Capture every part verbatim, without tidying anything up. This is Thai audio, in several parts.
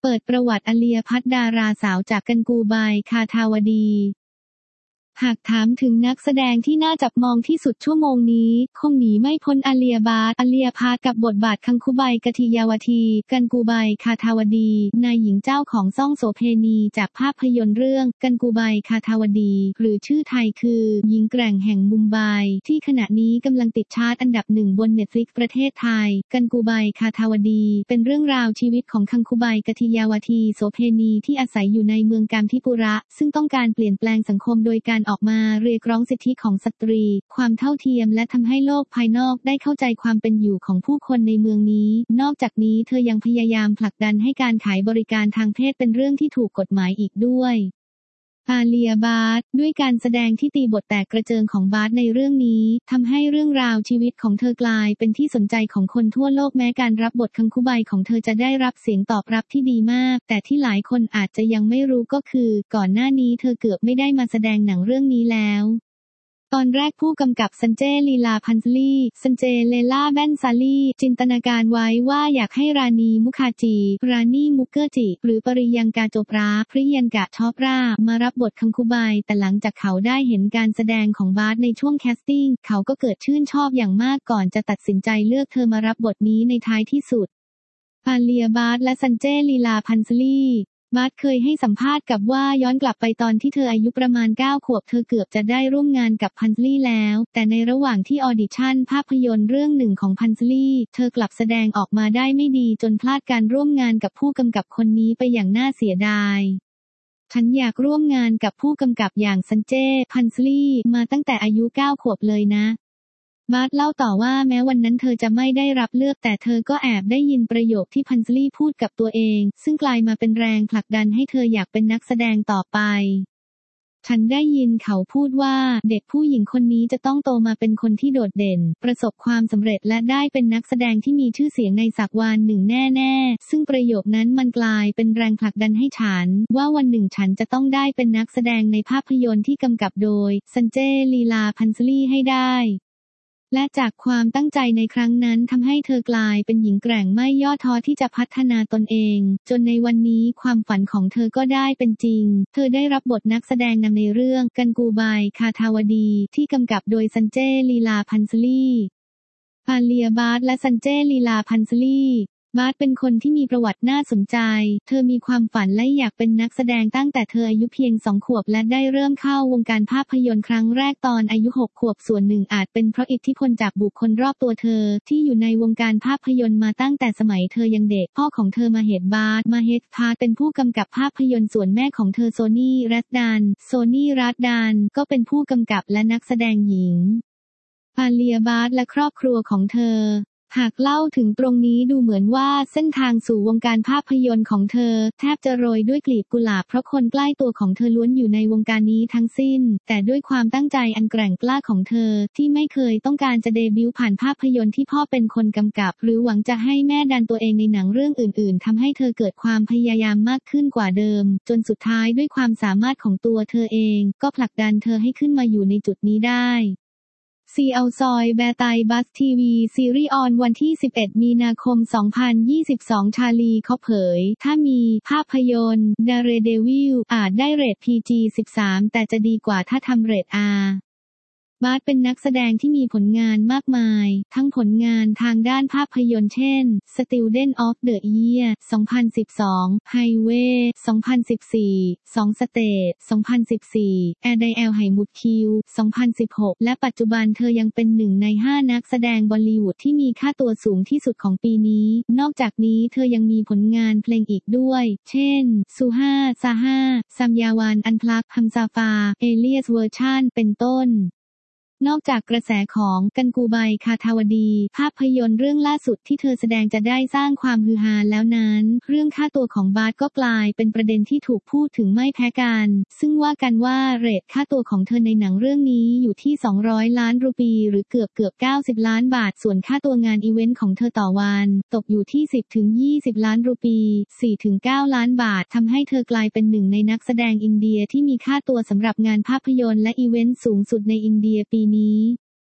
เปิดประวัติอาเลียพัฒน์ดาราสาวจากกันกูไบคาทาวดีหากถามถึงนักแสดงที่น่าจับมองที่สุดชั่วโมงนี้คงหนีไม่พ้นอาเลียบาทอาเลียพัฒน์กับบทบาทคังคูไบกทิยาวทีกันกูไบคาทาวดีนายหญิงเจ้าของซ่องโสเพณีจากภาพยนตร์เรื่องกันกูไบคาทาวดีหรือชื่อไทยคือหญิงแกร่งแห่งมุมไบที่ขณะนี้กำลังติดชาร์ตอันดับหนึ่งบน Netflix ประเทศไทยกันกูไบคาทาวดีเป็นเรื่องราวชีวิตของคังคูไบกทิยาวทีโสเพณีที่อาศัยอยู่ในเมืองกามทิปุระซึ่งต้องการเปลี่ยนแปลงสังคมโดยการออกมาเรียกร้องสิทธิของสตรีความเท่าเทียมและทำให้โลกภายนอกได้เข้าใจความเป็นอยู่ของผู้คนในเมืองนี้นอกจากนี้เธอยังพยายามผลักดันให้การขายบริการทางเพศเป็นเรื่องที่ถูกกฎหมายอีกด้วยอาเลียบาทด้วยการแสดงที่ตีบทแตกกระเจิงของบาทในเรื่องนี้ทำให้เรื่องราวชีวิตของเธอกลายเป็นที่สนใจของคนทั่วโลกแม้การรับบทคังคูไบของเธอจะได้รับเสียงตอบรับที่ดีมากแต่ที่หลายคนอาจจะยังไม่รู้ก็คือก่อนหน้านี้เธอเกือบไม่ได้มาแสดงหนังเรื่องนี้แล้วตอนแรกผู้กำกับซันเจลีลาพันซลีซันเจเลล่าแบนซาลีจินตนาการไว้ว่าอยากให้รานีมุคาจีรานีมุกเกอร์จิหรือปริยังกาโจปราพริยันกะชอปรามารับบทคังคูไบแต่หลังจากเขาได้เห็นการแสดงของบาสในช่วงแคสติ้งเขาก็เกิดชื่นชอบอย่างมากก่อนจะตัดสินใจเลือกเธอมารับบทนี้ในท้ายที่สุดอาเลียบาสและซันเจลีลาพันซลีบาสเคยให้สัมภาษณ์กับว่าย้อนกลับไปตอนที่เธออายุประมาณเก้าขวบเธอเกือบจะได้ร่วมงานกับพันซลีแล้วแต่ในระหว่างที่ออดิชั่นภาพยนตร์เรื่องหนึ่งของพันซลีเธอกลับแสดงออกมาได้ไม่ดีจนพลาดการร่วมงานกับผู้กำกับคนนี้ไปอย่างน่าเสียดายฉันอยากร่วมงานกับผู้กำกับอย่างซันเจพันซลีมาตั้งแต่อายุเก้าขวบเลยนะบาสเล่าต่อว่าแม้วันนั้นเธอจะไม่ได้รับเลือกแต่เธอก็แอบได้ยินประโยคที่พันซลีพูดกับตัวเองซึ่งกลายมาเป็นแรงผลักดันให้เธออยากเป็นนักแสดงต่อไปฉันได้ยินเขาพูดว่าเด็กผู้หญิงคนนี้จะต้องโตมาเป็นคนที่โดดเด่นประสบความสำเร็จและได้เป็นนักแสดงที่มีชื่อเสียงในสักวันหนึ่งแน่ๆซึ่งประโยคนั้นมันกลายเป็นแรงผลักดันให้ฉันว่าวันหนึ่งฉันจะต้องได้เป็นนักแสดงในภาพยนตร์ที่กำกับโดยซันเจลีลาพันซลีให้ได้และจากความตั้งใจในครั้งนั้นทำให้เธอกลายเป็นหญิงแกร่งไม่ย่อท้อที่จะพัฒนาตนเองจนในวันนี้ความฝันของเธอก็ได้เป็นจริงเธอได้รับบทนักแสดงนำในเรื่องกันกูไบคาทาวดีที่กำกับโดยซันเจลีลาพันซลีอาเลียบาทและซันเจลีลาพันซลีบาสเป็นคนที่มีประวัติน่าสนใจเธอมีความฝันและอยากเป็นนักแสดงตั้งแต่เธออายุเพียงสองขวบและได้เริ่มเข้าวงการภาพยนตร์ครั้งแรกตอนอายุหกขวบส่วนหนึ่งอาจเป็นเพราะอิทธิพลจากบุคคลรอบตัวเธอที่อยู่ในวงการภาพยนตร์มาตั้งแต่สมัยเธอยังเด็กพ่อของเธอมาเฮดบาสมาเฮดพาเป็นผู้กำกับภาพยนตร์ส่วนแม่ของเธอโซนี่รัตดานโซนี่รัตดานก็เป็นผู้กำกับและนักแสดงหญิงอาเลียบาสและครอบครัวของเธอหากเล่าถึงตรงนี้ดูเหมือนว่าเส้นทางสู่วงการภาพยนตร์ของเธอแทบจะโรยด้วยกลีบกุหลาบเพราะคนใกล้ตัวของเธอล้วนอยู่ในวงการนี้ทั้งสิ้นแต่ด้วยความตั้งใจอันแกร่งกล้าของเธอที่ไม่เคยต้องการจะเดบิวต์ผ่านภาพยนตร์ที่พ่อเป็นคนกำกับหรือหวังจะให้แม่ดันตัวเองในหนังเรื่องอื่นๆทำให้เธอเกิดความพยายามมากขึ้นกว่าเดิมจนสุดท้ายด้วยความสามารถของตัวเธอเองก็ผลักดันเธอให้ขึ้นมาอยู่ในจุดนี้ได้ซีเอาซอยแบร์ไตบัสทีวีซีรีส์ออนวันที่สิบเอ็ดมีนาคมสองพันยี่สิบสองชาลีเขาเผยถ้ามีภาพยนตร์ดาเรเดวิลอาจได้เรท พี จี สิบสาม แต่จะดีกว่าถ้าทำเรท อาร์ บาสเป็นนักแสดงที่มีผลงานมากมายทั้งผลงานทางด้านภาพยนตร์เช่น Student of the Year สองพันสิบสอง Highway สองพันสิบสี่ สอง State สองพันสิบสี่ Adele ไหมุดคิว สองพันสิบหก และปัจจุบันเธอยังเป็นหนึ่งในห้านักแสดงบอลลีวูดที่มีค่าตัวสูงที่สุดของปีนี้นอกจากนี้เธอยังมีผลงานเพลงอีกด้วยเช่นซูฮาซาฮาซัมยาวานอันพลักฮัมซาฟาเอเลียสเวอร์ชันเป็นต้นนอกจากกระแสของกันกูไบคาทาวดีภาพยนตร์เรื่องล่าสุดที่เธอแสดงจะได้สร้างความฮือฮาแล้วนั้นเรื่องค่าตัวของบาสก็กลายเป็นประเด็นที่ถูกพูดถึงไม่แพ้กันซึ่งว่ากันว่าเรทค่าตัวของเธอในหนังเรื่องนี้อยู่ที่สองร้อยล้านรูปีหรือเกือบเกือบเก้าสิบล้านบาทส่วนค่าตัวงานอีเวนต์ของเธอต่อวันตกอยู่ที่ สิบถึงยี่สิบ ล้านรูปี สี่ถึงเก้า ล้านบาททำให้เธอกลายเป็นหนึ่งในนักแสดงอินเดียที่มีค่าตัวสำหรับงานภาพยนตร์และอีเวนต์สูงสุดในอินเดียปีนี้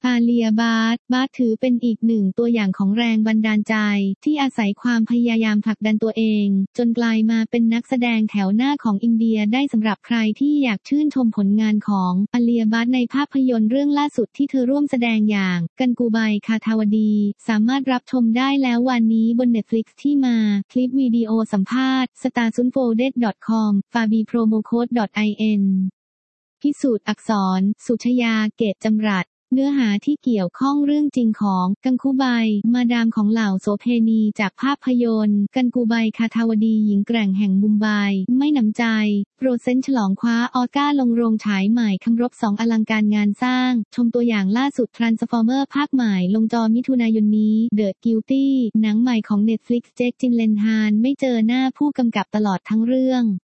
อาเลีย บาท บาทถือเป็นอีกหนึ่งตัวอย่างของแรงบันดาลใจที่อาศัยความพยายามผลักดันตัวเองจนกลายมาเป็นนักแสดงแถวหน้าของอินเดียได้สำหรับใครที่อยากชื่นชมผลงานของอาเลีย บาทในภาพยนตร์เรื่องล่าสุดที่เธอร่วมแสดงอย่างกันกูไบคาทาวดีสามารถรับชมได้แล้ววันนี้บน Netflix ที่มาคลิปวิดีโอสัมภาษณ์ สตาร์ ซุนโฟเดด ดอท คอม ฟาบี โปรโมโค้ด ไอ เอ็น พิสูจน์อักษร สุชยา เกตจำรัดเนื้อหาที่เกี่ยวข้องเรื่องจริงของกังกูไบมาดามของเหล่าโสเภณีจากภาพยนตร์กันกูไบคาทาวดีหญิงแกร่งแห่งมุมไบไม่หนำใจโปรเซนต์ฉลองคว้าออสการ์ลงโรงฉายใหม่คำรบสองอลังการงานสร้างชมตัวอย่างล่าสุด Transformer ภาคใหม่ลงจอมิถุนายนนี้ The Guilty หนังใหม่ของ Netflix เจค จินเลนฮานไม่เจอหน้าผู้กำกับตลอดทั้งเรื่อง